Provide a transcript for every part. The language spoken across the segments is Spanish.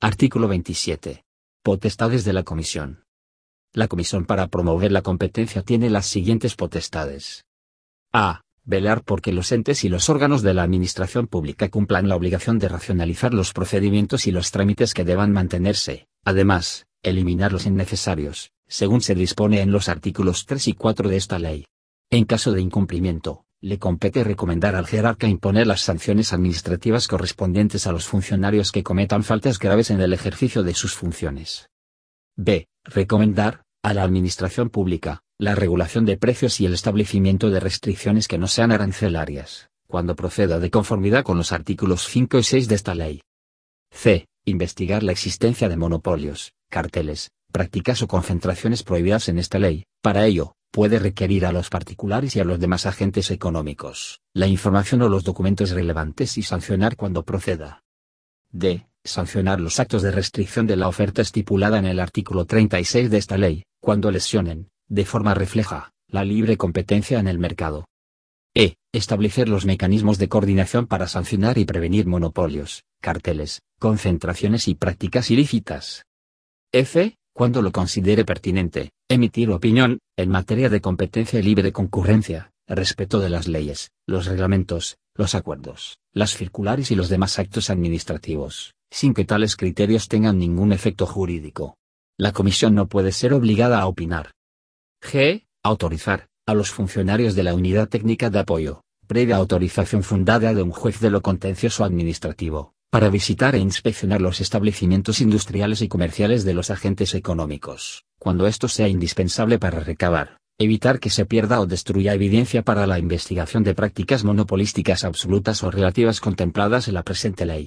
Artículo 27. Potestades de la Comisión. La Comisión para promover la competencia tiene las siguientes potestades. A. Velar porque los entes y los órganos de la Administración Pública cumplan la obligación de racionalizar los procedimientos y los trámites que deban mantenerse. Además, eliminar los innecesarios, según se dispone en los artículos 3 y 4 de esta ley. En caso de incumplimiento, le compete recomendar al jerarca imponer las sanciones administrativas correspondientes a los funcionarios que cometan faltas graves en el ejercicio de sus funciones. B. Recomendar, a la Administración Pública, la regulación de precios y el establecimiento de restricciones que no sean arancelarias, cuando proceda de conformidad con los artículos 5 y 6 de esta ley. C. Investigar la existencia de monopolios, carteles, prácticas o concentraciones prohibidas en esta ley. Para ello, puede requerir a los particulares y a los demás agentes económicos la información o los documentos relevantes y sancionar cuando proceda. D. Sancionar los actos de restricción de la oferta estipulada en el artículo 36 de esta ley, cuando lesionen, de forma refleja, la libre competencia en el mercado. E. Establecer los mecanismos de coordinación para sancionar y prevenir monopolios, carteles, concentraciones y prácticas ilícitas. F. Cuando lo considere pertinente, emitir opinión, en materia de competencia y libre concurrencia, respeto de las leyes, los reglamentos, los acuerdos, las circulares y los demás actos administrativos, sin que tales criterios tengan ningún efecto jurídico. La Comisión no puede ser obligada a opinar. G. Autorizar, a los funcionarios de la Unidad Técnica de Apoyo, previa autorización fundada de un juez de lo contencioso administrativo, para visitar e inspeccionar los establecimientos industriales y comerciales de los agentes económicos, cuando esto sea indispensable para recabar, evitar que se pierda o destruya evidencia para la investigación de prácticas monopolísticas absolutas o relativas contempladas en la presente ley.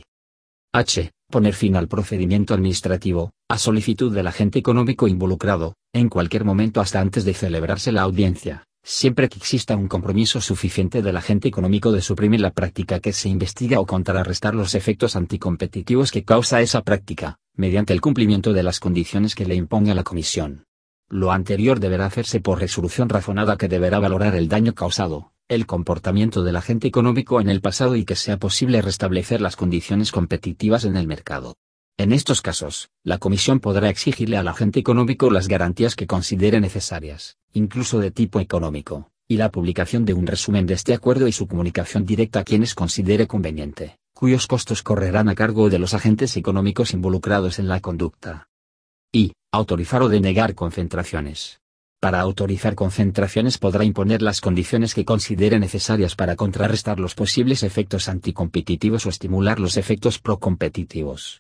H. Poner fin al procedimiento administrativo, a solicitud del agente económico involucrado, en cualquier momento hasta antes de celebrarse la audiencia, siempre que exista un compromiso suficiente del agente económico de suprimir la práctica que se investiga o contrarrestar los efectos anticompetitivos que causa esa práctica, mediante el cumplimiento de las condiciones que le imponga la Comisión. Lo anterior deberá hacerse por resolución razonada que deberá valorar el daño causado, el comportamiento del agente económico en el pasado y que sea posible restablecer las condiciones competitivas en el mercado. En estos casos, la Comisión podrá exigirle al agente económico las garantías que considere necesarias, incluso de tipo económico, y la publicación de un resumen de este acuerdo y su comunicación directa a quienes considere conveniente, cuyos costos correrán a cargo de los agentes económicos involucrados en la conducta. Y, autorizar o denegar concentraciones. Para autorizar concentraciones podrá imponer las condiciones que considere necesarias para contrarrestar los posibles efectos anticompetitivos o estimular los efectos procompetitivos.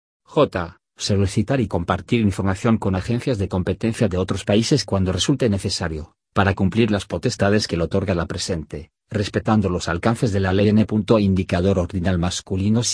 J. Solicitar y compartir información con agencias de competencia de otros países cuando resulte necesario, para cumplir las potestades que le otorga la presente, respetando los alcances de la Ley N. Indicador Ordinal Masculino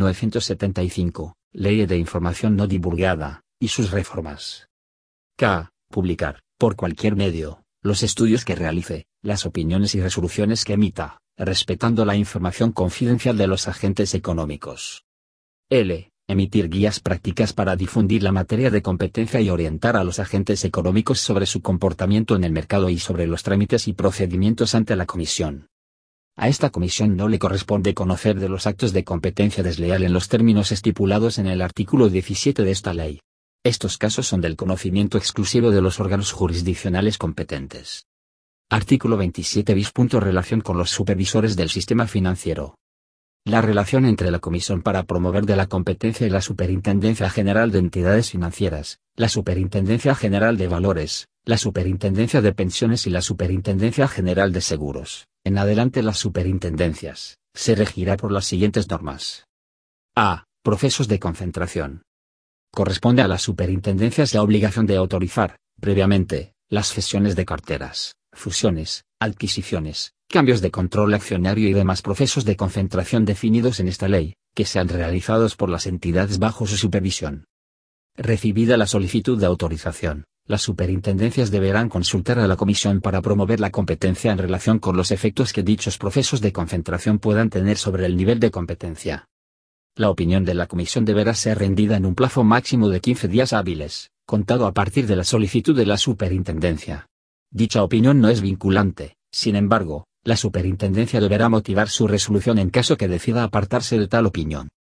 7975, Ley de Información No Divulgada, y sus reformas. K. Publicar, por cualquier medio, los estudios que realice, las opiniones y resoluciones que emita, respetando la información confidencial de los agentes económicos. L. Emitir guías prácticas para difundir la materia de competencia y orientar a los agentes económicos sobre su comportamiento en el mercado y sobre los trámites y procedimientos ante la Comisión. A esta Comisión no le corresponde conocer de los actos de competencia desleal en los términos estipulados en el artículo 17 de esta ley. Estos casos son del conocimiento exclusivo de los órganos jurisdiccionales competentes. Artículo 27 bis. Relación con los supervisores del sistema financiero. La relación entre la Comisión para promover de la competencia y la Superintendencia General de Entidades Financieras, la Superintendencia General de Valores, la Superintendencia de Pensiones y la Superintendencia General de Seguros, en adelante las superintendencias, se regirá por las siguientes normas. A. Procesos de concentración. Corresponde a las superintendencias la obligación de autorizar, previamente, las cesiones de carteras, fusiones, adquisiciones, cambios de control accionario y demás procesos de concentración definidos en esta ley, que sean realizados por las entidades bajo su supervisión. Recibida la solicitud de autorización, las superintendencias deberán consultar a la Comisión para promover la competencia en relación con los efectos que dichos procesos de concentración puedan tener sobre el nivel de competencia. La opinión de la Comisión deberá ser rendida en un plazo máximo de 15 días hábiles, contado a partir de la solicitud de la superintendencia. Dicha opinión no es vinculante, sin embargo, la superintendencia deberá motivar su resolución en caso que decida apartarse de tal opinión.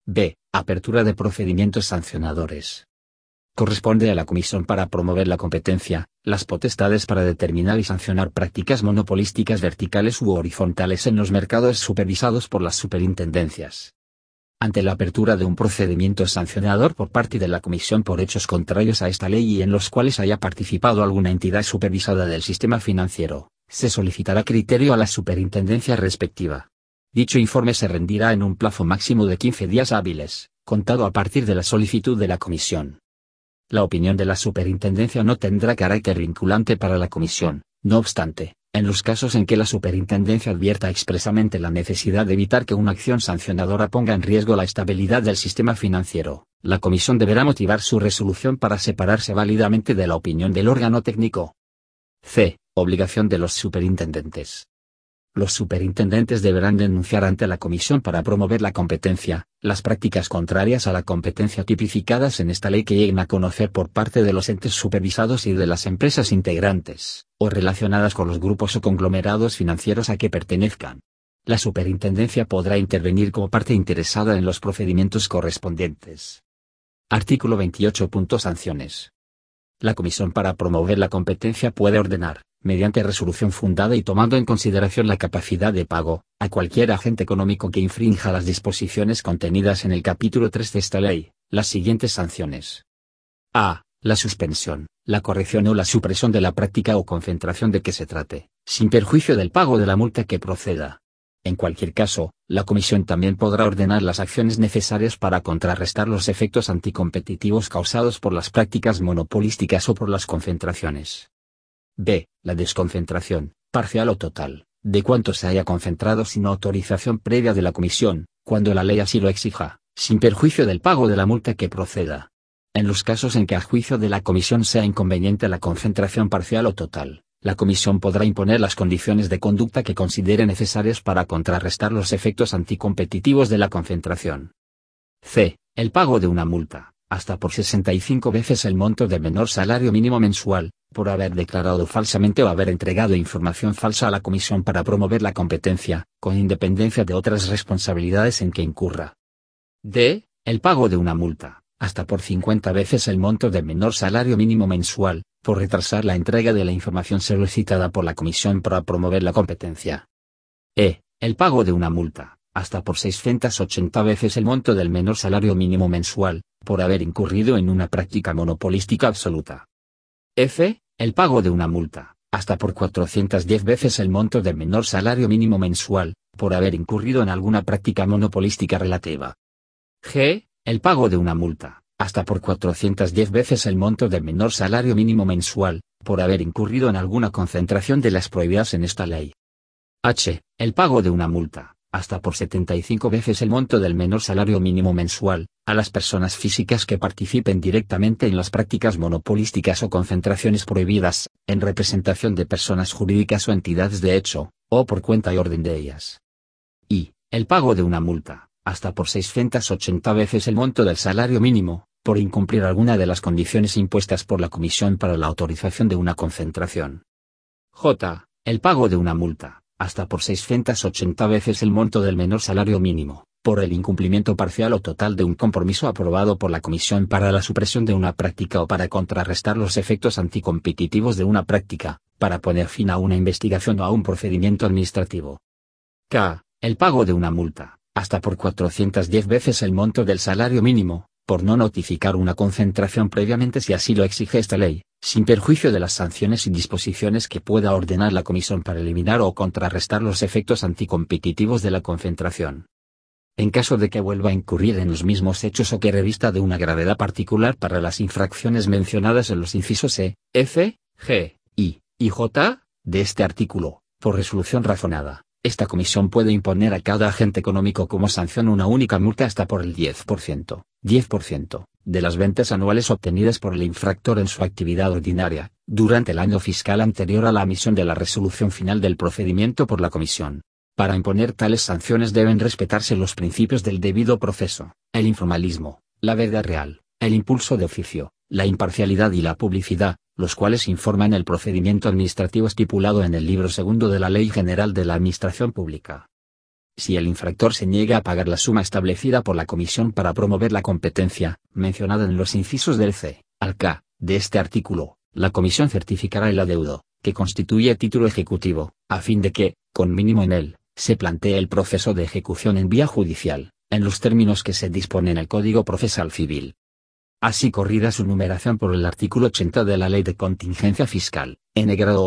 B. Apertura de procedimientos sancionadores. Corresponde a la Comisión para promover la competencia, las potestades para determinar y sancionar prácticas monopolísticas verticales u horizontales en los mercados supervisados por las superintendencias. Ante la apertura de un procedimiento sancionador por parte de la Comisión por hechos contrarios a esta ley y en los cuales haya participado alguna entidad supervisada del sistema financiero, se solicitará criterio a la superintendencia respectiva. Dicho informe se rendirá en un plazo máximo de 15 días hábiles, contado a partir de la solicitud de la Comisión. La opinión de la superintendencia no tendrá carácter vinculante para la Comisión, no obstante, en los casos en que la superintendencia advierta expresamente la necesidad de evitar que una acción sancionadora ponga en riesgo la estabilidad del sistema financiero, la Comisión deberá motivar su resolución para separarse válidamente de la opinión del órgano técnico. C. Obligación de los superintendentes. Los superintendentes deberán denunciar ante la Comisión para promover la competencia, las prácticas contrarias a la competencia tipificadas en esta ley que lleguen a conocer por parte de los entes supervisados y de las empresas integrantes, o relacionadas con los grupos o conglomerados financieros a que pertenezcan. La superintendencia podrá intervenir como parte interesada en los procedimientos correspondientes. Artículo 28. Sanciones. La Comisión para promover la competencia puede ordenar, mediante resolución fundada y tomando en consideración la capacidad de pago, a cualquier agente económico que infrinja las disposiciones contenidas en el capítulo 3 de esta ley, las siguientes sanciones. A. La suspensión, la corrección o la supresión de la práctica o concentración de que se trate, sin perjuicio del pago de la multa que proceda. En cualquier caso, la Comisión también podrá ordenar las acciones necesarias para contrarrestar los efectos anticompetitivos causados por las prácticas monopolísticas o por las concentraciones. B. La desconcentración, parcial o total, de cuanto se haya concentrado sin autorización previa de la Comisión, cuando la ley así lo exija, sin perjuicio del pago de la multa que proceda. En los casos en que a juicio de la Comisión sea inconveniente la concentración parcial o total, la Comisión podrá imponer las condiciones de conducta que considere necesarias para contrarrestar los efectos anticompetitivos de la concentración. C. El pago de una multa, hasta por 65 veces el monto del menor salario mínimo mensual, por haber declarado falsamente o haber entregado información falsa a la Comisión para promover la competencia, con independencia de otras responsabilidades en que incurra. D. El pago de una multa, hasta por 50 veces el monto del menor salario mínimo mensual, por retrasar la entrega de la información solicitada por la Comisión para promover la competencia. E. El pago de una multa, hasta por 680 veces el monto del menor salario mínimo mensual, por haber incurrido en una práctica monopolística absoluta. F. El pago de una multa, hasta por 410 veces el monto del menor salario mínimo mensual, por haber incurrido en alguna práctica monopolística relativa. G. El pago de una multa, hasta por 410 veces el monto del menor salario mínimo mensual, por haber incurrido en alguna concentración de las prohibidas en esta ley. H. El pago de una multa, hasta por 75 veces el monto del menor salario mínimo mensual, a las personas físicas que participen directamente en las prácticas monopolísticas o concentraciones prohibidas, en representación de personas jurídicas o entidades de hecho, o por cuenta y orden de ellas. I. El pago de una multa, hasta por 680 veces el monto del salario mínimo, por incumplir alguna de las condiciones impuestas por la Comisión para la autorización de una concentración. J. El pago de una multa, hasta por 680 veces el monto del menor salario mínimo, por el incumplimiento parcial o total de un compromiso aprobado por la Comisión para la supresión de una práctica o para contrarrestar los efectos anticompetitivos de una práctica, para poner fin a una investigación o a un procedimiento administrativo. K. El pago de una multa, hasta por 410 veces el monto del salario mínimo, por no notificar una concentración previamente si así lo exige esta ley, sin perjuicio de las sanciones y disposiciones que pueda ordenar la Comisión para eliminar o contrarrestar los efectos anticompetitivos de la concentración. En caso de que vuelva a incurrir en los mismos hechos o que revista de una gravedad particular para las infracciones mencionadas en los incisos E, F, G, I y J de este artículo, por resolución razonada, esta Comisión puede imponer a cada agente económico como sanción una única multa hasta por el 10%, de las ventas anuales obtenidas por el infractor en su actividad ordinaria, durante el año fiscal anterior a la emisión de la resolución final del procedimiento por la Comisión. Para imponer tales sanciones deben respetarse los principios del debido proceso, el informalismo, la verdad real, el impulso de oficio, la imparcialidad y la publicidad, los cuales informan el procedimiento administrativo estipulado en el libro segundo de la Ley General de la Administración Pública. Si el infractor se niega a pagar la suma establecida por la Comisión para promover la competencia, mencionada en los incisos del C al K de este artículo, la Comisión certificará el adeudo, que constituye título ejecutivo, a fin de que, con mínimo en él, se plantee el proceso de ejecución en vía judicial, en los términos que se dispone en el Código Procesal Civil. Así corrida su numeración por el artículo 80 de la Ley de Contingencia Fiscal, N-grado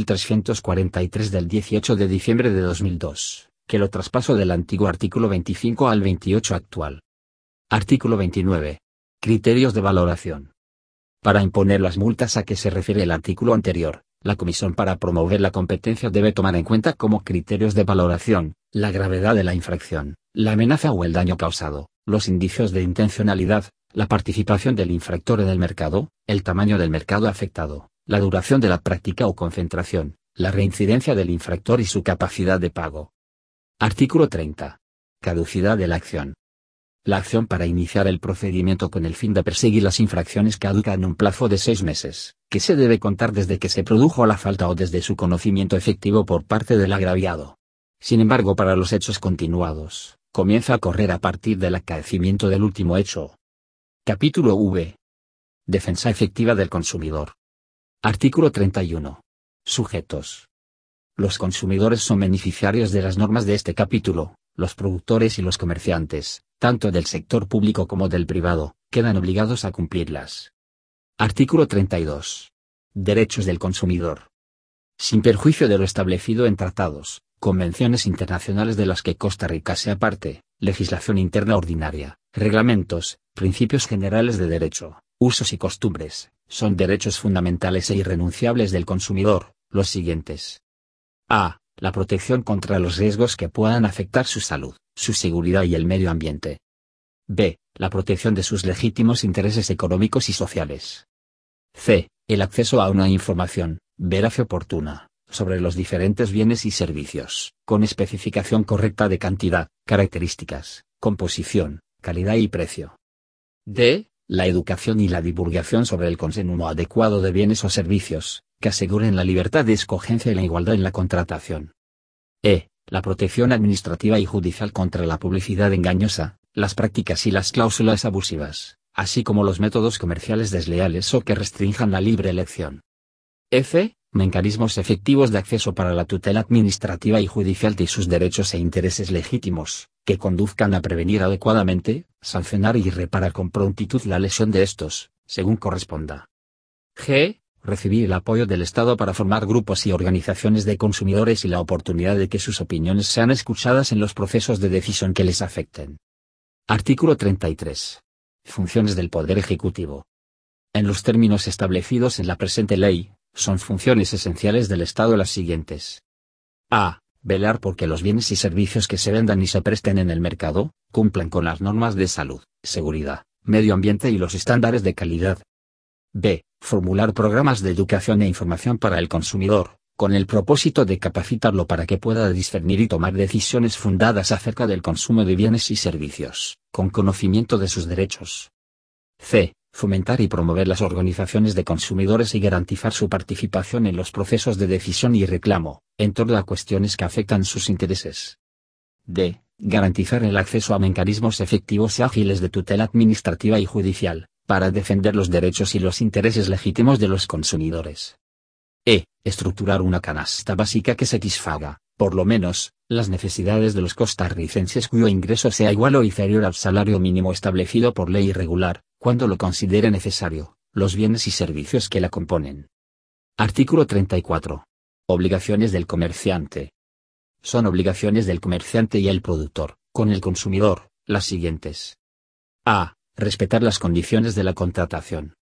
8343 del 18 de diciembre de 2002, que lo traspasó del antiguo artículo 25 al 28 actual. Artículo 29. Criterios de valoración. Para imponer las multas a que se refiere el artículo anterior, la Comisión para promover la competencia debe tomar en cuenta como criterios de valoración, la gravedad de la infracción, la amenaza o el daño causado, los indicios de intencionalidad, la participación del infractor en el mercado, el tamaño del mercado afectado, la duración de la práctica o concentración, la reincidencia del infractor y su capacidad de pago. Artículo 30. Caducidad de la acción. La acción para iniciar el procedimiento con el fin de perseguir las infracciones caduca en un plazo de 6 meses, que se debe contar desde que se produjo la falta o desde su conocimiento efectivo por parte del agraviado. Sin embargo, para los hechos continuados, comienza a correr a partir del acaecimiento del último hecho. Capítulo V. Defensa efectiva del consumidor. Artículo 31. Sujetos. Los consumidores son beneficiarios de las normas de este capítulo. Los productores y los comerciantes, tanto del sector público como del privado, quedan obligados a cumplirlas. Artículo 32. Derechos del consumidor. Sin perjuicio de lo establecido en tratados, convenciones internacionales de las que Costa Rica sea parte, legislación interna ordinaria, reglamentos, principios generales de derecho, usos y costumbres, son derechos fundamentales e irrenunciables del consumidor, los siguientes. A. La protección contra los riesgos que puedan afectar su salud, su seguridad y el medio ambiente. B. La protección de sus legítimos intereses económicos y sociales. C. El acceso a una información, veraz y oportuna, sobre los diferentes bienes y servicios, con especificación correcta de cantidad, características, composición, calidad y precio. D. La educación y la divulgación sobre el consumo adecuado de bienes o servicios, que aseguren la libertad de escogencia y la igualdad en la contratación. E. La protección administrativa y judicial contra la publicidad engañosa, las prácticas y las cláusulas abusivas, así como los métodos comerciales desleales o que restrinjan la libre elección. F. Mecanismos efectivos de acceso para la tutela administrativa y judicial de sus derechos e intereses legítimos, que conduzcan a prevenir adecuadamente, sancionar y reparar con prontitud la lesión de estos, según corresponda. G. Recibir el apoyo del Estado para formar grupos y organizaciones de consumidores y la oportunidad de que sus opiniones sean escuchadas en los procesos de decisión que les afecten. Artículo 33. Funciones del Poder Ejecutivo. En los términos establecidos en la presente ley, son funciones esenciales del Estado las siguientes. A. Velar porque los bienes y servicios que se vendan y se presten en el mercado, cumplan con las normas de salud, seguridad, medio ambiente y los estándares de calidad. B. Formular programas de educación e información para el consumidor, con el propósito de capacitarlo para que pueda discernir y tomar decisiones fundadas acerca del consumo de bienes y servicios, con conocimiento de sus derechos. C. Fomentar y promover las organizaciones de consumidores y garantizar su participación en los procesos de decisión y reclamo, en torno a cuestiones que afectan sus intereses. D. Garantizar el acceso a mecanismos efectivos y ágiles de tutela administrativa y judicial, para defender los derechos y los intereses legítimos de los consumidores. E. Estructurar una canasta básica que satisfaga, por lo menos, las necesidades de los costarricenses cuyo ingreso sea igual o inferior al salario mínimo establecido por ley regular, cuando lo considere necesario, los bienes y servicios que la componen. Artículo 34. Obligaciones del comerciante. Son obligaciones del comerciante y el productor, con el consumidor, las siguientes. A. Respetar las condiciones de la contratación.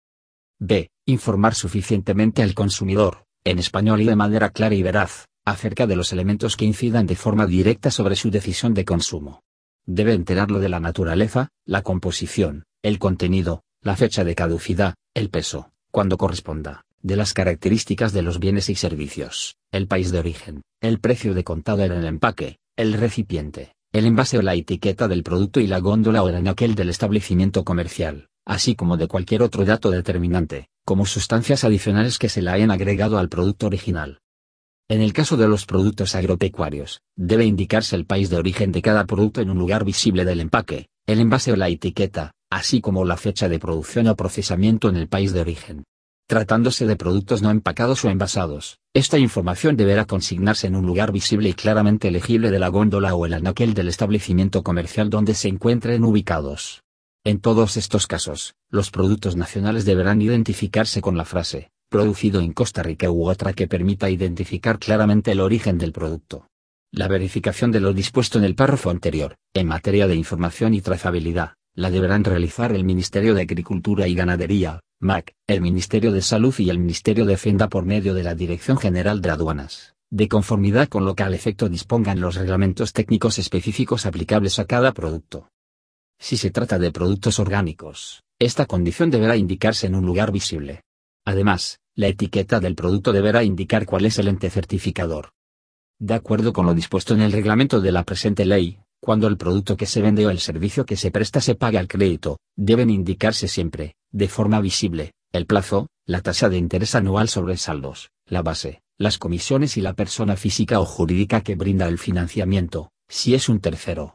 B. Informar suficientemente al consumidor, en español y de manera clara y veraz, acerca de los elementos que incidan de forma directa sobre su decisión de consumo. Debe enterarlo de la naturaleza, la composición, el contenido, la fecha de caducidad, el peso, cuando corresponda, de las características de los bienes y servicios, el país de origen, el precio de contado en el empaque, el recipiente, el envase o la etiqueta del producto y la góndola o el anaquel del establecimiento comercial, así como de cualquier otro dato determinante, como sustancias adicionales que se le hayan agregado al producto original. En el caso de los productos agropecuarios, debe indicarse el país de origen de cada producto en un lugar visible del empaque, el envase o la etiqueta, así como la fecha de producción o procesamiento en el país de origen. Tratándose de productos no empacados o envasados, esta información deberá consignarse en un lugar visible y claramente legible de la góndola o el anaquel del establecimiento comercial donde se encuentren ubicados. En todos estos casos, los productos nacionales deberán identificarse con la frase producido en Costa Rica u otra que permita identificar claramente el origen del producto. La verificación de lo dispuesto en el párrafo anterior, en materia de información y trazabilidad, la deberán realizar el Ministerio de Agricultura y Ganadería, MAG, el Ministerio de Salud y el Ministerio de Hacienda por medio de la Dirección General de Aduanas, de conformidad con lo que al efecto dispongan los reglamentos técnicos específicos aplicables a cada producto. Si se trata de productos orgánicos, esta condición deberá indicarse en un lugar visible. Además, la etiqueta del producto deberá indicar cuál es el ente certificador. De acuerdo con lo dispuesto en el reglamento de la presente ley, cuando el producto que se vende o el servicio que se presta se paga al crédito, deben indicarse siempre, de forma visible, el plazo, la tasa de interés anual sobre saldos, la base, las comisiones y la persona física o jurídica que brinda el financiamiento, si es un tercero.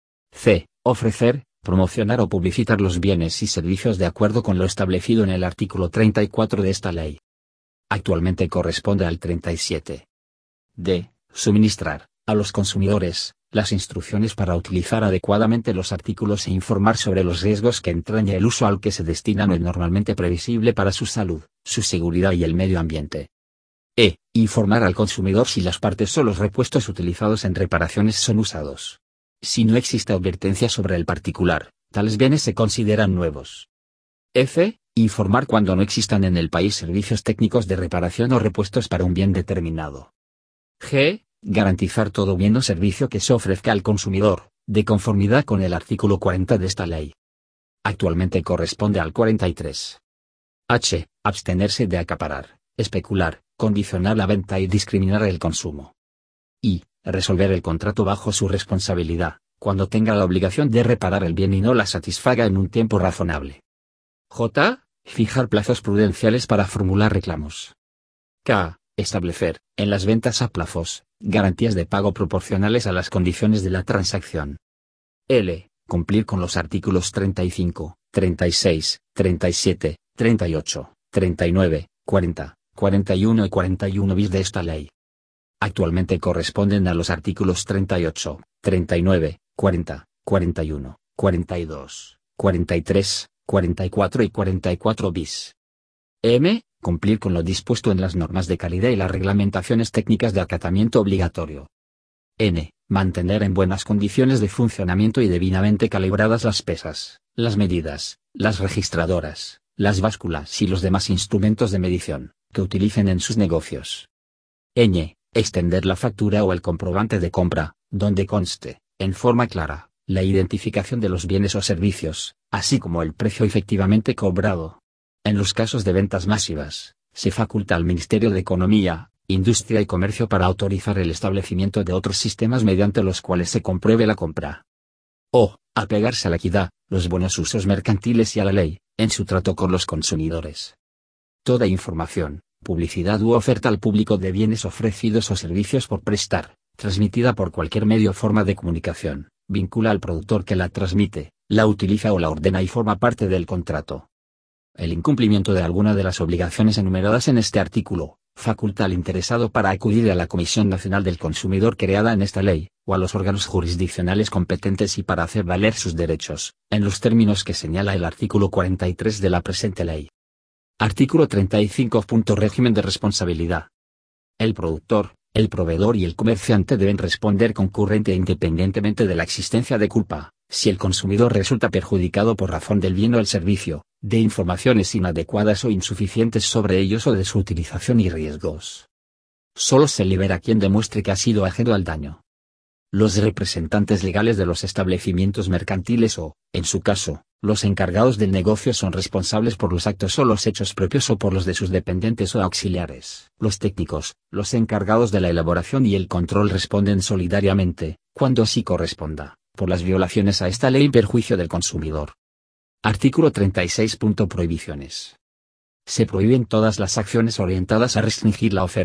C. Ofrecer, promocionar o publicitar los bienes y servicios de acuerdo con lo establecido en el artículo 34 de esta ley. Actualmente corresponde al 37. D. Suministrar, a los consumidores, las instrucciones para utilizar adecuadamente los artículos e informar sobre los riesgos que entraña el uso al que se destina no es normalmente previsible para su salud, su seguridad y el medio ambiente. E. Informar al consumidor si las partes o los repuestos utilizados en reparaciones son usados. Si no existe advertencia sobre el particular, tales bienes se consideran nuevos. F. Informar cuando no existan en el país servicios técnicos de reparación o repuestos para un bien determinado. G. Garantizar todo bien o servicio que se ofrezca al consumidor, de conformidad con el artículo 40 de esta ley. Actualmente corresponde al 43. H. Abstenerse de acaparar, especular, condicionar la venta y discriminar el consumo. I. Resolver el contrato bajo su responsabilidad, cuando tenga la obligación de reparar el bien y no la satisfaga en un tiempo razonable. J. Fijar plazos prudenciales para formular reclamos. K. Establecer, en las ventas a plazos, garantías de pago proporcionales a las condiciones de la transacción. L. Cumplir con los artículos 35, 36, 37, 38, 39, 40, 41 y 41 bis de esta ley. Actualmente corresponden a los artículos 38, 39, 40, 41, 42, 43, 44 y 44 bis. M. Cumplir con lo dispuesto en las normas de calidad y las reglamentaciones técnicas de acatamiento obligatorio. N. Mantener en buenas condiciones de funcionamiento y debidamente calibradas las pesas, las medidas, las registradoras, las básculas y los demás instrumentos de medición, que utilicen en sus negocios. Ñ. Extender la factura o el comprobante de compra, donde conste, en forma clara, la identificación de los bienes o servicios, así como el precio efectivamente cobrado. En los casos de ventas masivas, se faculta al Ministerio de Economía, Industria y Comercio para autorizar el establecimiento de otros sistemas mediante los cuales se compruebe la compra. O, apegarse a la equidad, los buenos usos mercantiles y a la ley, en su trato con los consumidores. Toda información, publicidad u oferta al público de bienes ofrecidos o servicios por prestar, transmitida por cualquier medio o forma de comunicación, vincula al productor que la transmite, la utiliza o la ordena y forma parte del contrato. El incumplimiento de alguna de las obligaciones enumeradas en este artículo, faculta al interesado para acudir a la Comisión Nacional del Consumidor creada en esta ley, o a los órganos jurisdiccionales competentes y para hacer valer sus derechos, en los términos que señala el artículo 43 de la presente ley. Artículo 35. Régimen de responsabilidad. El productor, el proveedor y el comerciante deben responder concurrente e independientemente de la existencia de culpa, si el consumidor resulta perjudicado por razón del bien o el servicio, de informaciones inadecuadas o insuficientes sobre ellos o de su utilización y riesgos. Solo se libera quien demuestre que ha sido ajeno al daño. Los representantes legales de los establecimientos mercantiles o, en su caso, los encargados del negocio son responsables por los actos o los hechos propios o por los de sus dependientes o auxiliares. Los técnicos, los encargados de la elaboración y el control responden solidariamente, cuando así corresponda, por las violaciones a esta ley en perjuicio del consumidor. Artículo 36. Prohibiciones. Se prohíben todas las acciones orientadas a restringir la oferta,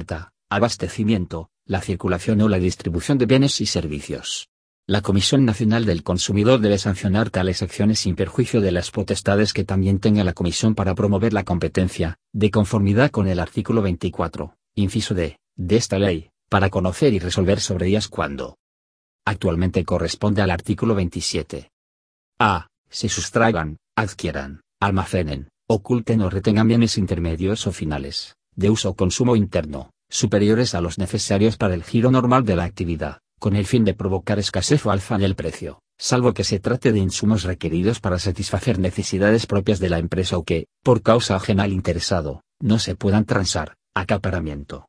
abastecimiento, la circulación o la distribución de bienes y servicios. La Comisión Nacional del Consumidor debe sancionar tales acciones sin perjuicio de las potestades que también tenga la Comisión para promover la competencia, de conformidad con el artículo 24, inciso D, de esta ley, para conocer y resolver sobre ellas cuando. Actualmente corresponde al artículo 27. A. Se sustraigan, adquieran, almacenen, oculten o retengan bienes intermedios o finales, de uso o consumo interno, superiores a los necesarios para el giro normal de la actividad, con el fin de provocar escasez o alza en el precio, salvo que se trate de insumos requeridos para satisfacer necesidades propias de la empresa o que, por causa ajena al interesado, no se puedan transar, acaparamiento.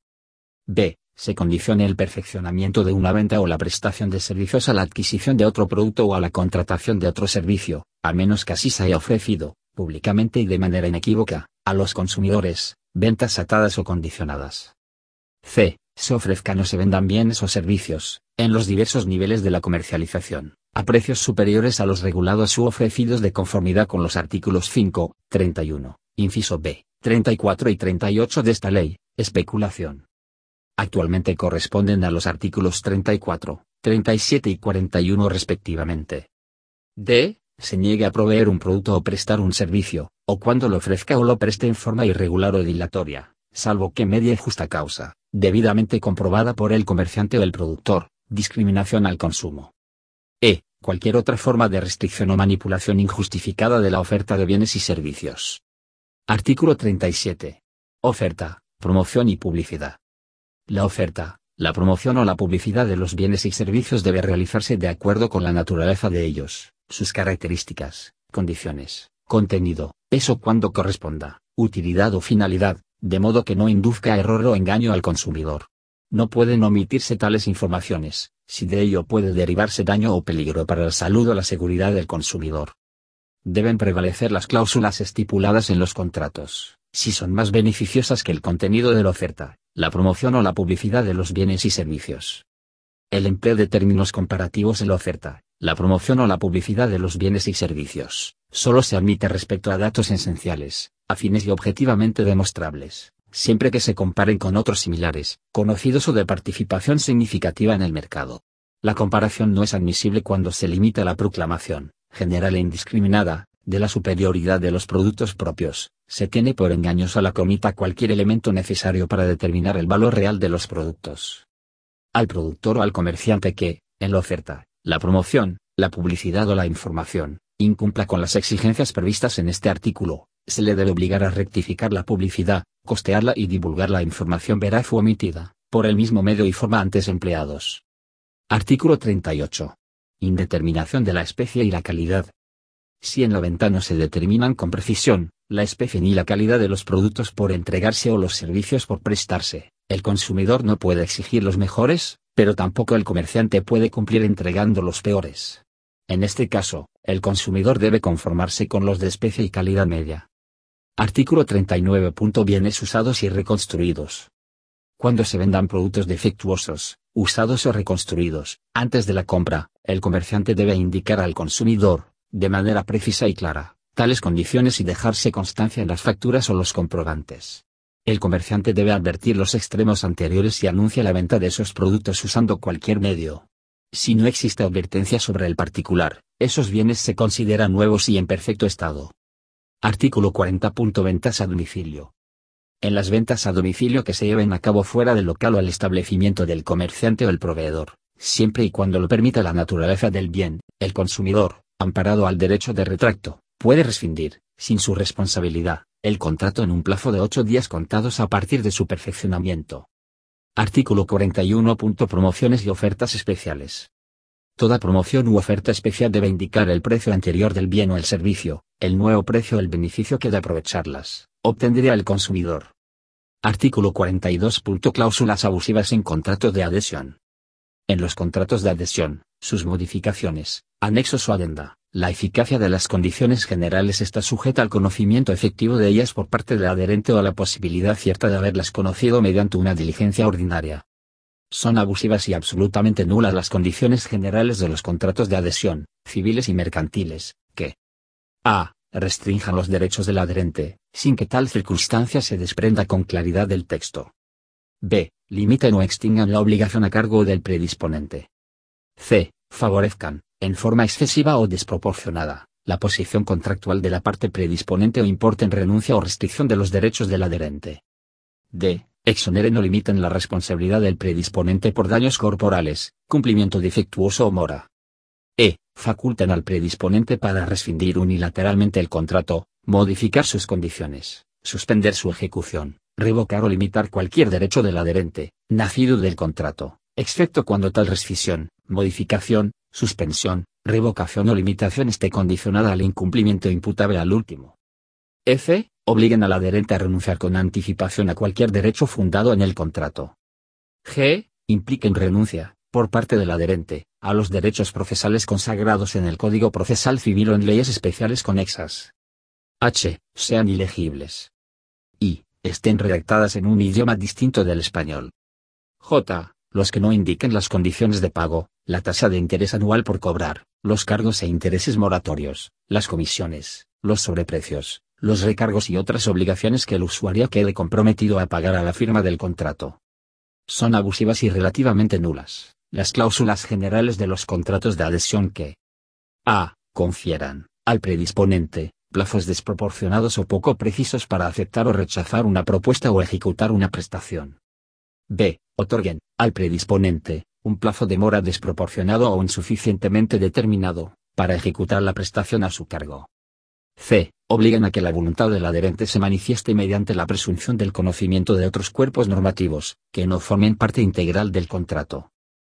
B. Se condicione el perfeccionamiento de una venta o la prestación de servicios a la adquisición de otro producto o a la contratación de otro servicio, a menos que así se haya ofrecido, públicamente y de manera inequívoca, a los consumidores, ventas atadas o condicionadas. C. Se ofrezcan o se vendan bienes o servicios, en los diversos niveles de la comercialización, a precios superiores a los regulados u ofrecidos de conformidad con los artículos 5, 31, inciso B, 34 y 38 de esta ley, especulación. Actualmente corresponden a los artículos 34, 37 y 41 respectivamente. D. Se niegue a proveer un producto o prestar un servicio, o cuando lo ofrezca o lo preste en forma irregular o dilatoria, salvo que medie justa causa, debidamente comprobada por el comerciante o el productor, discriminación al consumo. E. Cualquier otra forma de restricción o manipulación injustificada de la oferta de bienes y servicios. Artículo 37. Oferta, promoción y publicidad. La oferta, la promoción o la publicidad de los bienes y servicios debe realizarse de acuerdo con la naturaleza de ellos, sus características, condiciones, contenido, peso cuando corresponda, utilidad o finalidad, de modo que no induzca a error o engaño al consumidor. No pueden omitirse tales informaciones, si de ello puede derivarse daño o peligro para la salud o la seguridad del consumidor. Deben prevalecer las cláusulas estipuladas en los contratos, si son más beneficiosas que el contenido de la oferta, la promoción o la publicidad de los bienes y servicios. El empleo de términos comparativos en la oferta, la promoción o la publicidad de los bienes y servicios, solo se admite respecto a datos esenciales, afines y objetivamente demostrables, siempre que se comparen con otros similares, conocidos o de participación significativa en el mercado. La comparación no es admisible cuando se limita a la proclamación, general e indiscriminada, de la superioridad de los productos propios, se tiene por engañosa la que omita cualquier elemento necesario para determinar el valor real de los productos. Al productor o al comerciante que, en la oferta, la promoción, la publicidad o la información, incumpla con las exigencias previstas en este artículo, se le debe obligar a rectificar la publicidad, costearla y divulgar la información veraz u omitida, por el mismo medio y forma antes empleados. Artículo 38. Indeterminación de la especie y la calidad. Si en la venta no se determinan con precisión, la especie ni la calidad de los productos por entregarse o los servicios por prestarse, el consumidor no puede exigir los mejores, pero tampoco el comerciante puede cumplir entregando los peores. En este caso, el consumidor debe conformarse con los de especie y calidad media. Artículo 39. Bienes usados y reconstruidos. Cuando se vendan productos defectuosos, usados o reconstruidos, antes de la compra, el comerciante debe indicar al consumidor, de manera precisa y clara, tales condiciones y dejarse constancia en las facturas o los comprobantes. El comerciante debe advertir los extremos anteriores si anuncia la venta de esos productos usando cualquier medio. Si no existe advertencia sobre el particular, esos bienes se consideran nuevos y en perfecto estado. Artículo 40. Ventas a domicilio. En las ventas a domicilio que se lleven a cabo fuera del local o al establecimiento del comerciante o el proveedor, siempre y cuando lo permita la naturaleza del bien, el consumidor, amparado al derecho de retracto, puede rescindir, sin su responsabilidad, el contrato en un plazo de 8 días contados a partir de su perfeccionamiento. Artículo 41. Promociones y ofertas especiales. Toda promoción u oferta especial debe indicar el precio anterior del bien o el servicio, el nuevo precio o el beneficio que de aprovecharlas, obtendría el consumidor. Artículo 42. Cláusulas abusivas en contratos de adhesión. En los contratos de adhesión, sus modificaciones, anexos o adenda, la eficacia de las condiciones generales está sujeta al conocimiento efectivo de ellas por parte del adherente o a la posibilidad cierta de haberlas conocido mediante una diligencia ordinaria. Son abusivas y absolutamente nulas las condiciones generales de los contratos de adhesión, civiles y mercantiles, que a. Restrinjan los derechos del adherente, sin que tal circunstancia se desprenda con claridad del texto. b. limiten o extingan la obligación a cargo del predisponente. C. Favorezcan, en forma excesiva o desproporcionada, la posición contractual de la parte predisponente o importen renuncia o restricción de los derechos del adherente. D. Exoneren o limiten la responsabilidad del predisponente por daños corporales, cumplimiento defectuoso o mora. E. Faculten al predisponente para rescindir unilateralmente el contrato, modificar sus condiciones, suspender su ejecución, revocar o limitar cualquier derecho del adherente, nacido del contrato, excepto cuando tal rescisión, modificación, suspensión, revocación o limitación esté condicionada al incumplimiento imputable al último. F. Obliguen al adherente a renunciar con anticipación a cualquier derecho fundado en el contrato. G. Impliquen renuncia, por parte del adherente, a los derechos procesales consagrados en el Código Procesal Civil o en leyes especiales conexas. H. Sean ilegibles. I. Estén redactadas en un idioma distinto del español. J. Los que no indiquen las condiciones de pago, la tasa de interés anual por cobrar, los cargos e intereses moratorios, las comisiones, los sobreprecios, los recargos y otras obligaciones que el usuario quede comprometido a pagar a la firma del contrato. Son abusivas y relativamente nulas las cláusulas generales de los contratos de adhesión que a. Confieran, al predisponente, plazos desproporcionados o poco precisos para aceptar o rechazar una propuesta o ejecutar una prestación. B. Otorguen, al predisponente, un plazo de mora desproporcionado o insuficientemente determinado, para ejecutar la prestación a su cargo. C. Obligan a que la voluntad del adherente se manifieste mediante la presunción del conocimiento de otros cuerpos normativos, que no formen parte integral del contrato.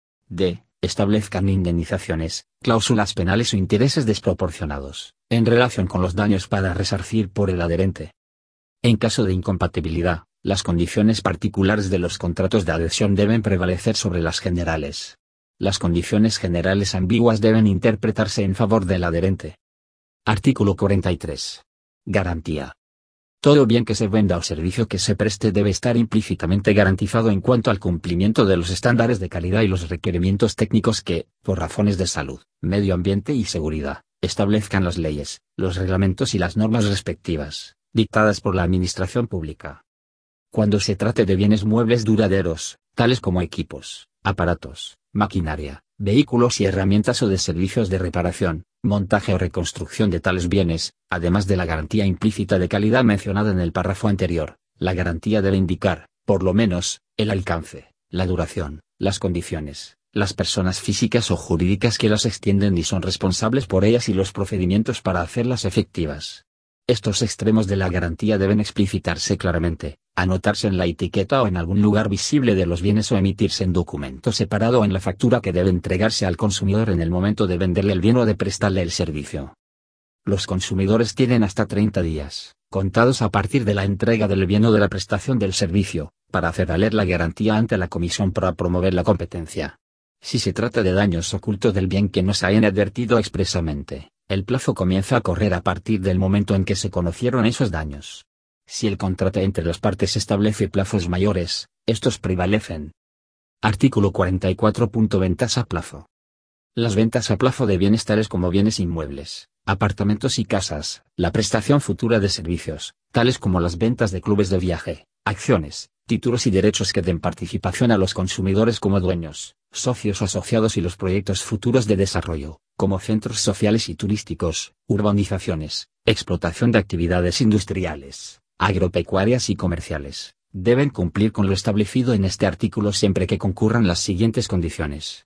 D. Establezcan indemnizaciones, cláusulas penales o intereses desproporcionados, en relación con los daños para resarcir por el adherente. En caso de incompatibilidad, las condiciones particulares de los contratos de adhesión deben prevalecer sobre las generales. Las condiciones generales ambiguas deben interpretarse en favor del adherente. Artículo 43. Garantía. Todo bien que se venda o servicio que se preste debe estar implícitamente garantizado en cuanto al cumplimiento de los estándares de calidad y los requerimientos técnicos que, por razones de salud, medio ambiente y seguridad, establezcan las leyes, los reglamentos y las normas respectivas, dictadas por la Administración Pública. Cuando se trate de bienes muebles duraderos, tales como equipos, aparatos, maquinaria, vehículos y herramientas o de servicios de reparación, montaje o reconstrucción de tales bienes, además de la garantía implícita de calidad mencionada en el párrafo anterior, la garantía debe indicar, por lo menos, el alcance, la duración, las condiciones, las personas físicas o jurídicas que las extienden y son responsables por ellas y los procedimientos para hacerlas efectivas. Estos extremos de la garantía deben explicitarse claramente, anotarse en la etiqueta o en algún lugar visible de los bienes o emitirse en documento separado o en la factura que debe entregarse al consumidor en el momento de venderle el bien o de prestarle el servicio. Los consumidores tienen hasta 30 días, contados a partir de la entrega del bien o de la prestación del servicio, para hacer valer la garantía ante la Comisión para promover la competencia. Si se trata de daños ocultos del bien que no se hayan advertido expresamente, el plazo comienza a correr a partir del momento en que se conocieron esos daños. Si el contrato entre las partes establece plazos mayores, estos prevalecen. Artículo 44. Ventas a plazo. Las ventas a plazo de bienes tales como bienes inmuebles, apartamentos y casas, la prestación futura de servicios, tales como las ventas de clubes de viaje, acciones, títulos y derechos que den participación a los consumidores como dueños, socios asociados y los proyectos futuros de desarrollo, como centros sociales y turísticos, urbanizaciones, explotación de actividades industriales, agropecuarias y comerciales, deben cumplir con lo establecido en este artículo siempre que concurran las siguientes condiciones.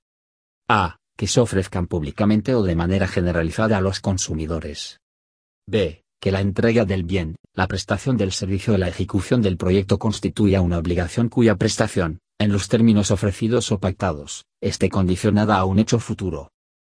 A. Que se ofrezcan públicamente o de manera generalizada a los consumidores. B. Que la entrega del bien, la prestación del servicio o la ejecución del proyecto constituya una obligación cuya prestación, en los términos ofrecidos o pactados, esté condicionada a un hecho futuro.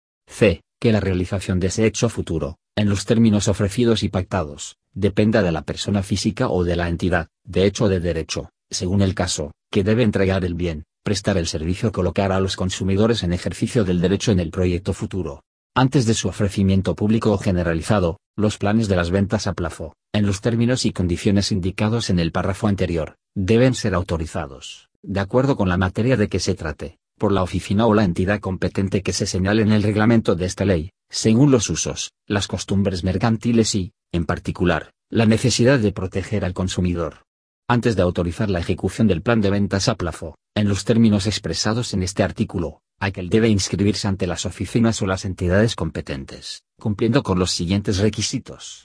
C. Que la realización de ese hecho futuro, en los términos ofrecidos y pactados, dependa de la persona física o de la entidad, de hecho o de derecho, según el caso, que debe entregar el bien, prestar el servicio o colocar a los consumidores en ejercicio del derecho en el proyecto futuro. Antes de su ofrecimiento público o generalizado, los planes de las ventas a plazo, en los términos y condiciones indicados en el párrafo anterior, deben ser autorizados, de acuerdo con la materia de que se trate, por la oficina o la entidad competente que se señale en el reglamento de esta ley, según los usos, las costumbres mercantiles y, en particular, la necesidad de proteger al consumidor. Antes de autorizar la ejecución del plan de ventas a plazo, En los términos expresados en este artículo, aquel debe inscribirse ante las oficinas o las entidades competentes, cumpliendo con los siguientes requisitos.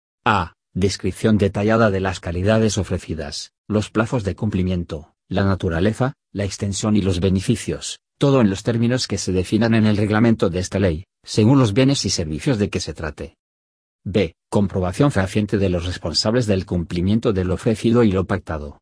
A. Descripción detallada de las calidades ofrecidas, los plazos de cumplimiento, la naturaleza, la extensión y los beneficios, todo en los términos que se definan en el reglamento de esta ley, según los bienes y servicios de que se trate. B. Comprobación fehaciente de los responsables del cumplimiento de lo ofrecido y lo pactado.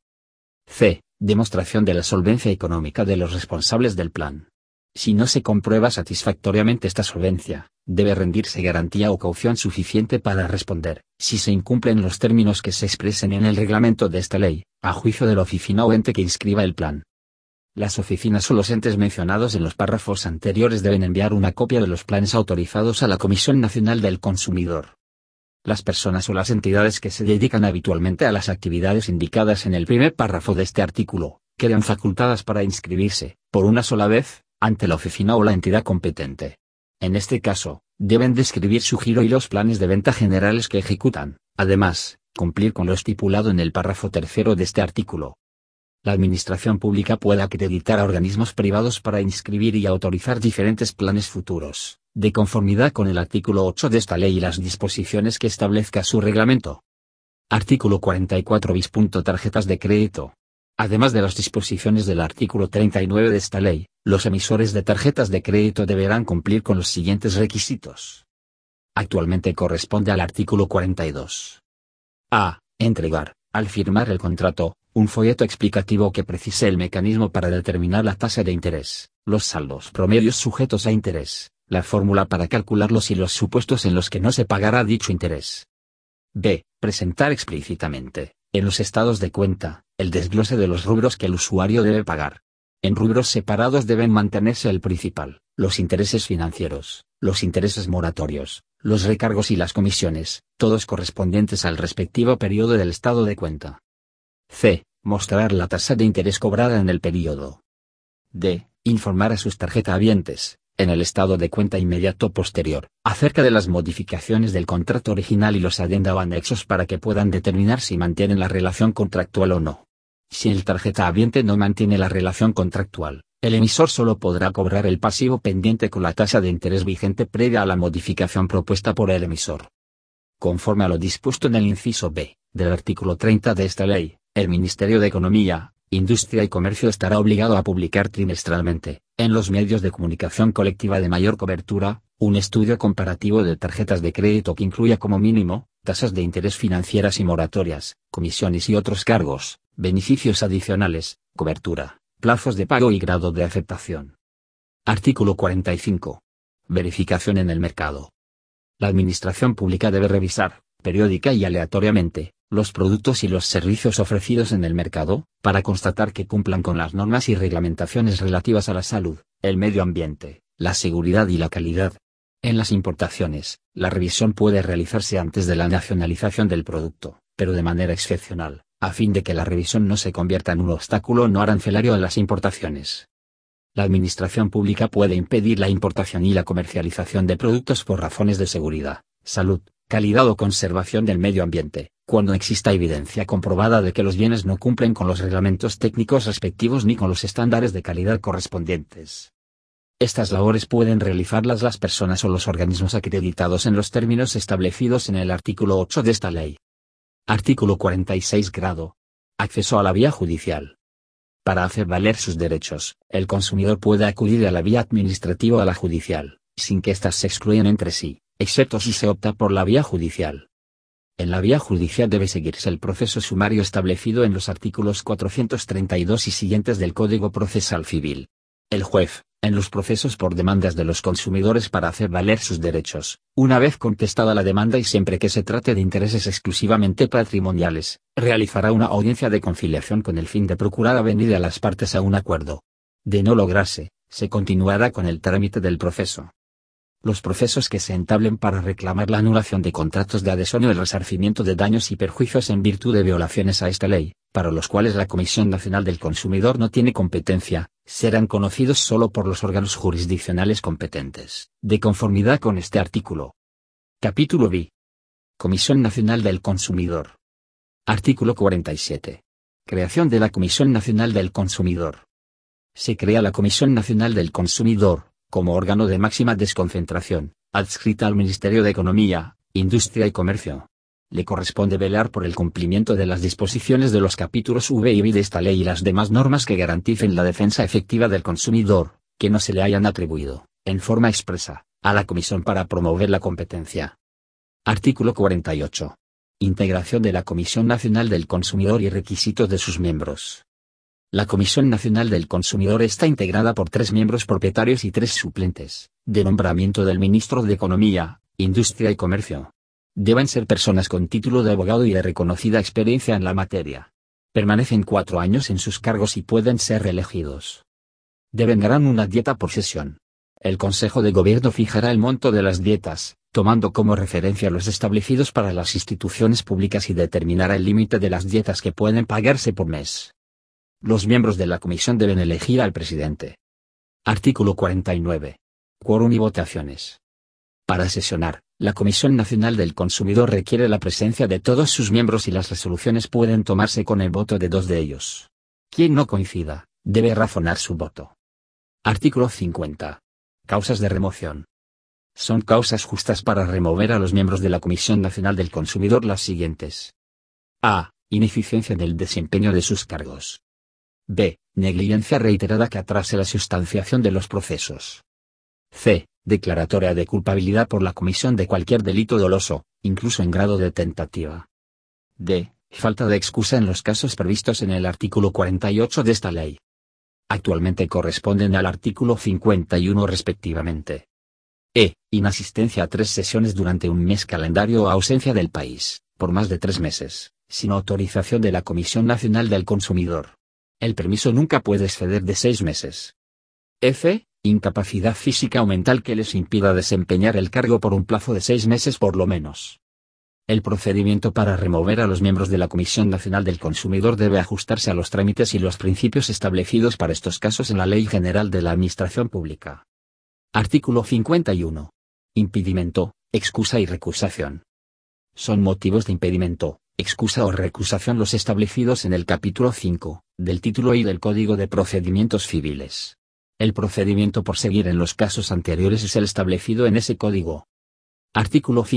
C. Demostración de la solvencia económica de los responsables del plan. Si no se comprueba satisfactoriamente esta solvencia, debe rendirse garantía o caución suficiente para responder, si se incumplen los términos que se expresen en el reglamento de esta ley, a juicio de la oficina o ente que inscriba el plan. Las oficinas o los entes mencionados en los párrafos anteriores deben enviar una copia de los planes autorizados a la Comisión Nacional del Consumidor. Las personas o las entidades que se dedican habitualmente a las actividades indicadas en el primer párrafo de este artículo, quedan facultadas para inscribirse, por una sola vez, ante la oficina o la entidad competente. En este caso, deben describir su giro y los planes de venta generales que ejecutan, además, cumplir con lo estipulado en el párrafo tercero de este artículo. La administración pública puede acreditar a organismos privados para inscribir y autorizar diferentes planes futuros, de conformidad con el artículo 8 de esta ley y las disposiciones que establezca su reglamento. Artículo 44 bis. Tarjetas de crédito. Además de las disposiciones del artículo 39 de esta ley, los emisores de tarjetas de crédito deberán cumplir con los siguientes requisitos. Actualmente corresponde al artículo 42. A. Entregar, al firmar el contrato, un folleto explicativo que precise el mecanismo para determinar la tasa de interés, los saldos promedios sujetos a interés, la fórmula para calcularlos y los supuestos en los que no se pagará dicho interés. B. Presentar explícitamente, en los estados de cuenta, el desglose de los rubros que el usuario debe pagar. En rubros separados deben mantenerse el principal, los intereses financieros, los intereses moratorios, los recargos y las comisiones, todos correspondientes al respectivo periodo del estado de cuenta. C. Mostrar la tasa de interés cobrada en el periodo. D. Informar a sus tarjetahabientes, en el estado de cuenta inmediato posterior, acerca de las modificaciones del contrato original y los adenda o anexos para que puedan determinar si mantienen la relación contractual o no. Si el tarjetahabiente no mantiene la relación contractual, el emisor solo podrá cobrar el pasivo pendiente con la tasa de interés vigente previa a la modificación propuesta por el emisor. Conforme a lo dispuesto en el inciso B, del artículo 30 de esta ley, el Ministerio de Economía, Industria y Comercio estará obligado a publicar trimestralmente, en los medios de comunicación colectiva de mayor cobertura, un estudio comparativo de tarjetas de crédito que incluya como mínimo, tasas de interés financieras y moratorias, comisiones y otros cargos, beneficios adicionales, cobertura, plazos de pago y grado de aceptación. Artículo 45. Verificación en el mercado. La administración pública debe revisar, periódica y aleatoriamente, los productos y los servicios ofrecidos en el mercado, para constatar que cumplan con las normas y reglamentaciones relativas a la salud, el medio ambiente, la seguridad y la calidad. En las importaciones, la revisión puede realizarse antes de la nacionalización del producto, pero de manera excepcional, a fin de que la revisión no se convierta en un obstáculo no arancelario a las importaciones. La administración pública puede impedir la importación y la comercialización de productos por razones de seguridad, salud, calidad o conservación del medio ambiente, cuando exista evidencia comprobada de que los bienes no cumplen con los reglamentos técnicos respectivos ni con los estándares de calidad correspondientes. Estas labores pueden realizarlas las personas o los organismos acreditados en los términos establecidos en el artículo 8 de esta ley. Artículo 46. Grado. Acceso a la vía judicial. Para hacer valer sus derechos, el consumidor puede acudir a la vía administrativa o a la judicial, sin que éstas se excluyan entre sí, excepto si se opta por la vía judicial. En la vía judicial debe seguirse el proceso sumario establecido en los artículos 432 y siguientes del Código Procesal Civil. El juez, en los procesos por demandas de los consumidores para hacer valer sus derechos, una vez contestada la demanda y siempre que se trate de intereses exclusivamente patrimoniales, realizará una audiencia de conciliación con el fin de procurar avenir a las partes a un acuerdo. De no lograrse, se continuará con el trámite del proceso. Los procesos que se entablen para reclamar la anulación de contratos de adhesión o el resarcimiento de daños y perjuicios en virtud de violaciones a esta ley, para los cuales la Comisión Nacional del Consumidor no tiene competencia, serán conocidos solo por los órganos jurisdiccionales competentes, de conformidad con este artículo. Capítulo B. Comisión Nacional del Consumidor. Artículo 47. Creación de la Comisión Nacional del Consumidor. Se crea la Comisión Nacional del Consumidor, como órgano de máxima desconcentración, adscrita al Ministerio de Economía, Industria y Comercio. Le corresponde velar por el cumplimiento de las disposiciones de los capítulos V y B de esta ley y las demás normas que garanticen la defensa efectiva del consumidor, que no se le hayan atribuido, en forma expresa, a la Comisión para promover la competencia. Artículo 48. Integración de la Comisión Nacional del Consumidor y requisitos de sus miembros. La Comisión Nacional del Consumidor está integrada por 3 miembros propietarios y 3 suplentes, de nombramiento del Ministro de Economía, Industria y Comercio. Deben ser personas con título de abogado y de reconocida experiencia en la materia. Permanecen 4 años en sus cargos y pueden ser reelegidos. Deben ganar una dieta por sesión. El Consejo de Gobierno fijará el monto de las dietas, tomando como referencia los establecidos para las instituciones públicas y determinará el límite de las dietas que pueden pagarse por mes. Los miembros de la comisión deben elegir al presidente. Artículo 49. Quórum y votaciones. Para sesionar, la Comisión Nacional del Consumidor requiere la presencia de todos sus miembros y las resoluciones pueden tomarse con el voto de 2 de ellos. Quien no coincida, debe razonar su voto. Artículo 50. Causas de remoción. Son causas justas para remover a los miembros de la Comisión Nacional del Consumidor las siguientes. A. Ineficiencia en el desempeño de sus cargos. B. Negligencia reiterada que atrase la sustanciación de los procesos. C. Declaratoria de culpabilidad por la comisión de cualquier delito doloso, incluso en grado de tentativa. D. Falta de excusa en los casos previstos en el artículo 48 de esta ley. Actualmente corresponden al artículo 51 respectivamente. E. Inasistencia a 3 sesiones durante un mes calendario o ausencia del país, por más de 3 meses, sin autorización de la Comisión Nacional del Consumidor. El permiso nunca puede exceder de 6 meses. F. Incapacidad física o mental que les impida desempeñar el cargo por un plazo de 6 meses por lo menos. El procedimiento para remover a los miembros de la Comisión Nacional del Consumidor debe ajustarse a los trámites y los principios establecidos para estos casos en la Ley General de la Administración Pública. Artículo 51. Impedimento, excusa y recusación. Son motivos de impedimento, excusa o recusación los establecidos en el capítulo 5, del título I del Código de Procedimientos Civiles. El procedimiento por seguir en los casos anteriores es el establecido en ese código. Artículo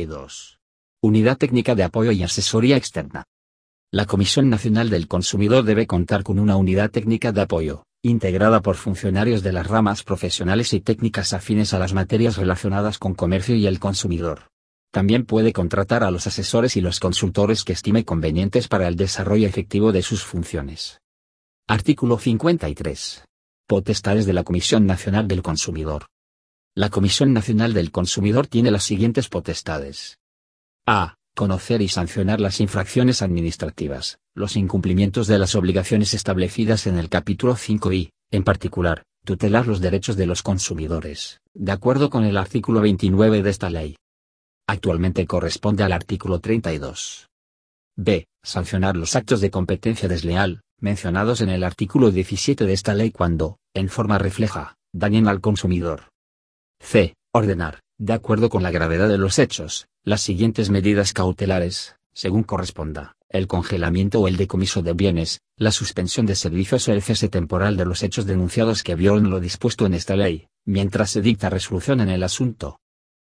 52. Unidad técnica de apoyo y asesoría externa. La Comisión Nacional del Consumidor debe contar con una unidad técnica de apoyo, integrada por funcionarios de las ramas profesionales y técnicas afines a las materias relacionadas con comercio y el consumidor. También puede contratar a los asesores y los consultores que estime convenientes para el desarrollo efectivo de sus funciones. Artículo 53. Potestades de la Comisión Nacional del Consumidor. La Comisión Nacional del Consumidor tiene las siguientes potestades. A. Conocer y sancionar las infracciones administrativas, los incumplimientos de las obligaciones establecidas en el capítulo 5 y, en particular, tutelar los derechos de los consumidores, de acuerdo con el artículo 29 de esta ley. Actualmente corresponde al artículo 32. B. Sancionar los actos de competencia desleal, mencionados en el artículo 17 de esta ley cuando, en forma refleja, dañen al consumidor. C. Ordenar, de acuerdo con la gravedad de los hechos, las siguientes medidas cautelares, según corresponda, el congelamiento o el decomiso de bienes, la suspensión de servicios o el cese temporal de los hechos denunciados que violen lo dispuesto en esta ley, mientras se dicta resolución en el asunto.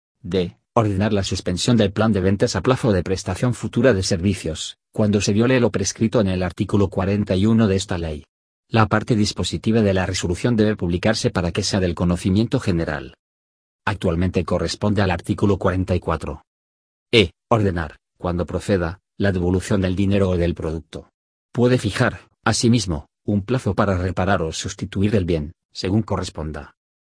D. Ordenar la suspensión del plan de ventas a plazo de prestación futura de servicios, cuando se viole lo prescrito en el artículo 41 de esta ley. La parte dispositiva de la resolución debe publicarse para que sea del conocimiento general. Actualmente corresponde al artículo 44. E. Ordenar, cuando proceda, la devolución del dinero o del producto. Puede fijar, asimismo, un plazo para reparar o sustituir el bien, según corresponda.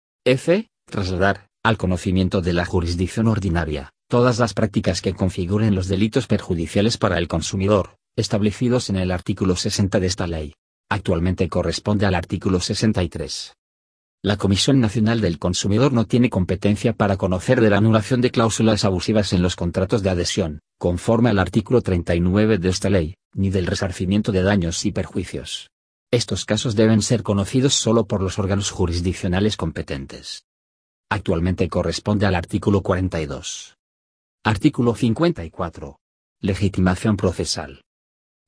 F. Trasladar, al conocimiento de la jurisdicción ordinaria, todas las prácticas que configuren los delitos perjudiciales para el consumidor, establecidos en el artículo 60 de esta ley. Actualmente corresponde al artículo 63. La Comisión Nacional del Consumidor no tiene competencia para conocer de la anulación de cláusulas abusivas en los contratos de adhesión, conforme al artículo 39 de esta ley, ni del resarcimiento de daños y perjuicios. Estos casos deben ser conocidos solo por los órganos jurisdiccionales competentes. Actualmente corresponde al artículo 42. Artículo 54. Legitimación procesal.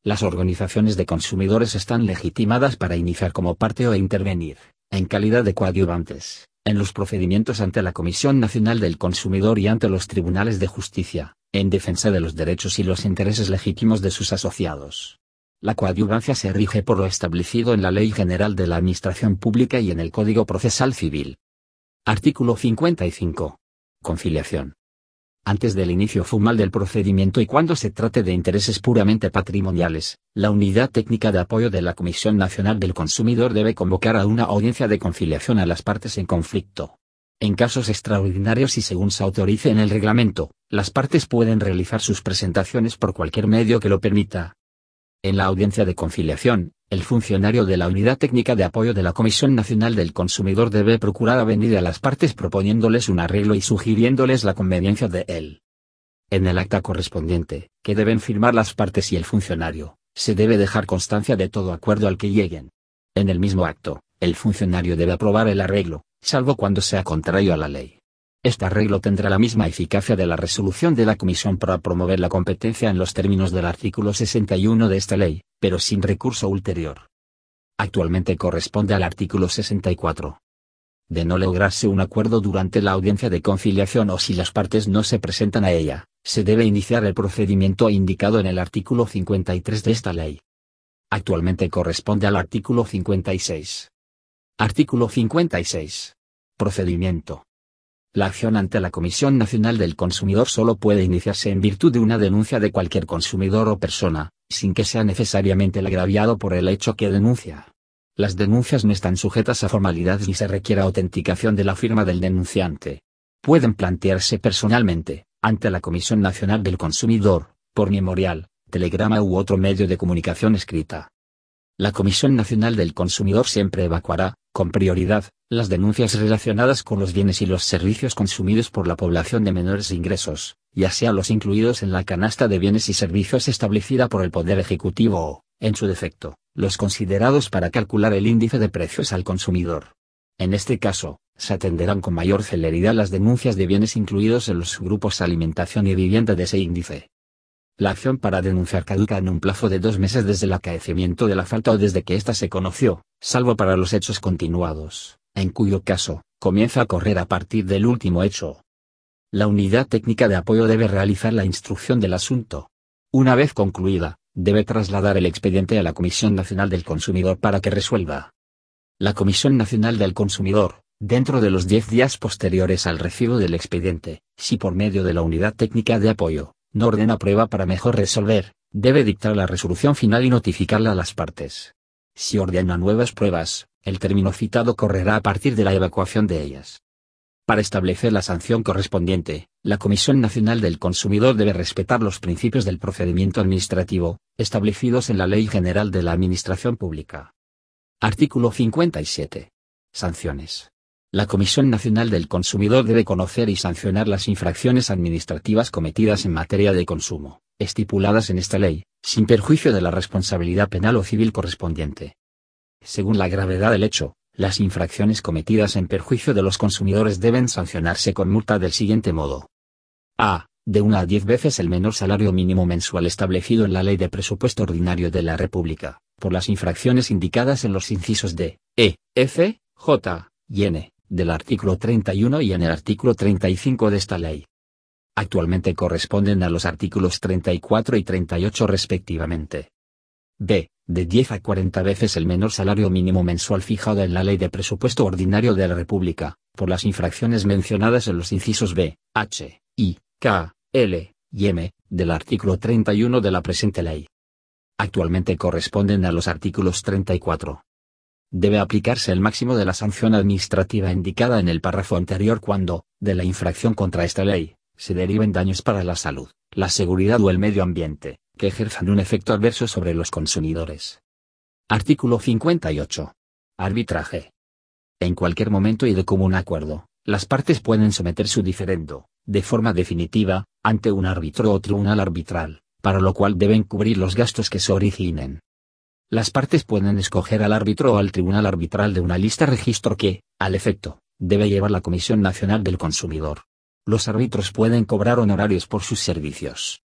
Las organizaciones de consumidores están legitimadas para iniciar como parte o intervenir, en calidad de coadyuvantes, en los procedimientos ante la Comisión Nacional del Consumidor y ante los tribunales de justicia, en defensa de los derechos y los intereses legítimos de sus asociados. La coadyuvancia se rige por lo establecido en la Ley General de la Administración Pública y en el Código Procesal Civil. Artículo 55. Conciliación. Antes del inicio formal del procedimiento y cuando se trate de intereses puramente patrimoniales, la Unidad Técnica de Apoyo de la Comisión Nacional del Consumidor debe convocar a una audiencia de conciliación a las partes en conflicto. En casos extraordinarios y según se autorice en el reglamento, las partes pueden realizar sus presentaciones por cualquier medio que lo permita. En la audiencia de conciliación, el funcionario de la Unidad Técnica de Apoyo de la Comisión Nacional del Consumidor debe procurar avenir a las partes proponiéndoles un arreglo y sugiriéndoles la conveniencia de él. En el acta correspondiente, que deben firmar las partes y el funcionario, se debe dejar constancia de todo acuerdo al que lleguen. En el mismo acto, el funcionario debe aprobar el arreglo, salvo cuando sea contrario a la ley. Este arreglo tendrá la misma eficacia de la resolución de la Comisión para promover la competencia en los términos del artículo 61 de esta ley, pero sin recurso ulterior. Actualmente corresponde al artículo 64. De no lograrse un acuerdo durante la audiencia de conciliación o si las partes no se presentan a ella, se debe iniciar el procedimiento indicado en el artículo 53 de esta ley. Actualmente corresponde al artículo 56. Artículo 56. Procedimiento. La acción ante la Comisión Nacional del Consumidor solo puede iniciarse en virtud de una denuncia de cualquier consumidor o persona, sin que sea necesariamente el agraviado por el hecho que denuncia. Las denuncias no están sujetas a formalidades ni se requiere autenticación de la firma del denunciante. Pueden plantearse personalmente, ante la Comisión Nacional del Consumidor, por memorial, telegrama u otro medio de comunicación escrita. La Comisión Nacional del Consumidor siempre evacuará, con prioridad, las denuncias relacionadas con los bienes y los servicios consumidos por la población de menores ingresos, ya sea los incluidos en la canasta de bienes y servicios establecida por el Poder Ejecutivo o, en su defecto, los considerados para calcular el índice de precios al consumidor. En este caso, se atenderán con mayor celeridad las denuncias de bienes incluidos en los grupos alimentación y vivienda de ese índice. La acción para denunciar caduca en un plazo de 2 meses desde el acaecimiento de la falta o desde que ésta se conoció, salvo para los hechos continuados, en cuyo caso, comienza a correr a partir del último hecho. La Unidad Técnica de Apoyo debe realizar la instrucción del asunto. Una vez concluida, debe trasladar el expediente a la Comisión Nacional del Consumidor para que resuelva. La Comisión Nacional del Consumidor, dentro de los 10 días posteriores al recibo del expediente, si por medio de la Unidad Técnica de Apoyo, no ordena prueba para mejor resolver, debe dictar la resolución final y notificarla a las partes. Si ordena nuevas pruebas, el término citado correrá a partir de la evacuación de ellas. Para establecer la sanción correspondiente, la Comisión Nacional del Consumidor debe respetar los principios del procedimiento administrativo, establecidos en la Ley General de la Administración Pública. Artículo 57. Sanciones. La Comisión Nacional del Consumidor debe conocer y sancionar las infracciones administrativas cometidas en materia de consumo, estipuladas en esta ley, sin perjuicio de la responsabilidad penal o civil correspondiente. Según la gravedad del hecho, las infracciones cometidas en perjuicio de los consumidores deben sancionarse con multa del siguiente modo. A. De 1 a 10 veces el menor salario mínimo mensual establecido en la Ley de Presupuesto Ordinario de la República, por las infracciones indicadas en los incisos D, E, F, J, y N, del artículo 31 y en el artículo 35 de esta ley. Actualmente corresponden a los artículos 34 y 38 respectivamente. B. De 10 a 40 veces el menor salario mínimo mensual fijado en la Ley de Presupuesto Ordinario de la República, por las infracciones mencionadas en los incisos B, H, I, K, L, y M, del artículo 31 de la presente ley. Actualmente corresponden a los artículos 34. Debe aplicarse el máximo de la sanción administrativa indicada en el párrafo anterior cuando, de la infracción contra esta ley, se deriven daños para la salud, la seguridad o el medio ambiente, que ejerzan un efecto adverso sobre los consumidores. Artículo 58. Arbitraje. En cualquier momento y de común acuerdo, las partes pueden someter su diferendo, de forma definitiva, ante un árbitro o tribunal arbitral, para lo cual deben cubrir los gastos que se originen. Las partes pueden escoger al árbitro o al tribunal arbitral de una lista registro que, al efecto, debe llevar la Comisión Nacional del Consumidor. Los árbitros pueden cobrar honorarios por sus servicios.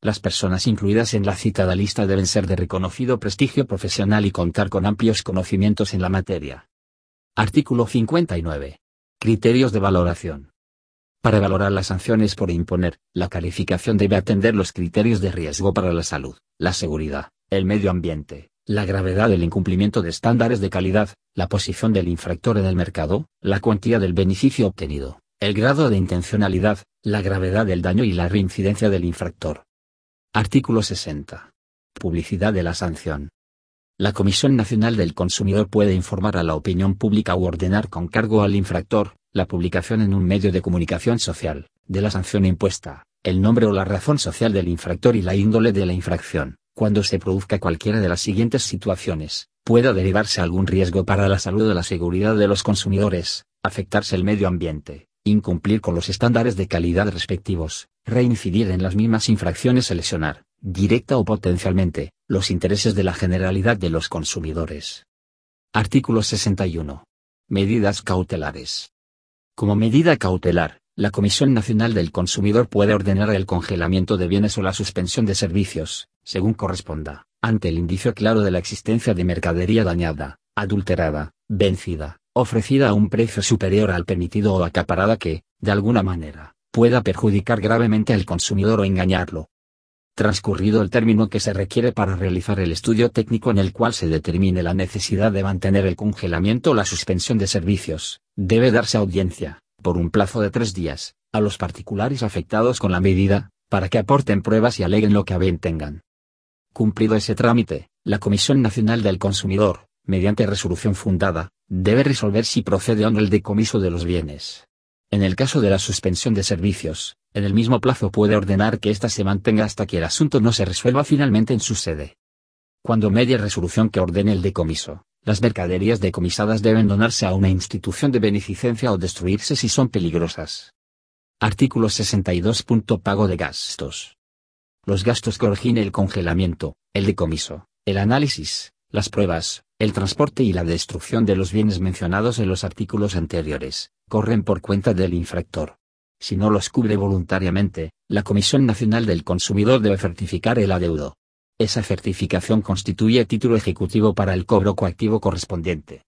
Las personas incluidas en la citada lista deben ser de reconocido prestigio profesional y contar con amplios conocimientos en la materia. Artículo 59. Criterios de valoración. Para valorar las sanciones por imponer, la calificación debe atender los criterios de riesgo para la salud, la seguridad, el medio ambiente, la gravedad del incumplimiento de estándares de calidad, la posición del infractor en el mercado, la cuantía del beneficio obtenido, el grado de intencionalidad, la gravedad del daño y la reincidencia del infractor. Artículo 60. Publicidad de la sanción. La Comisión Nacional del Consumidor puede informar a la opinión pública u ordenar con cargo al infractor la publicación en un medio de comunicación social de la sanción impuesta, el nombre o la razón social del infractor y la índole de la infracción, cuando se produzca cualquiera de las siguientes situaciones: pueda derivarse algún riesgo para la salud o la seguridad de los consumidores, afectarse el medio ambiente, incumplir con los estándares de calidad respectivos, reincidir en las mismas infracciones o lesionar, directa o potencialmente, los intereses de la generalidad de los consumidores. Artículo 61. Medidas cautelares. Como medida cautelar, la Comisión Nacional del Consumidor puede ordenar el congelamiento de bienes o la suspensión de servicios, según corresponda, ante el indicio claro de la existencia de mercadería dañada, adulterada, vencida, ofrecida a un precio superior al permitido o acaparada que, de alguna manera, pueda perjudicar gravemente al consumidor o engañarlo. Transcurrido el término que se requiere para realizar el estudio técnico en el cual se determine la necesidad de mantener el congelamiento o la suspensión de servicios, debe darse audiencia, por un plazo de 3 días, a los particulares afectados con la medida, para que aporten pruebas y aleguen lo que a bien tengan. Cumplido ese trámite, la Comisión Nacional del Consumidor, mediante resolución fundada, debe resolver si procede o no el decomiso de los bienes. En el caso de la suspensión de servicios, en el mismo plazo puede ordenar que ésta se mantenga hasta que el asunto no se resuelva finalmente en su sede. Cuando medie resolución que ordene el decomiso, las mercaderías decomisadas deben donarse a una institución de beneficencia o destruirse si son peligrosas. Artículo 62. Pago de gastos. Los gastos que origine el congelamiento, el decomiso, el análisis, las pruebas, el transporte y la destrucción de los bienes mencionados en los artículos anteriores, corren por cuenta del infractor. Si no los cubre voluntariamente, la Comisión Nacional del Consumidor debe certificar el adeudo. Esa certificación constituye título ejecutivo para el cobro coactivo correspondiente.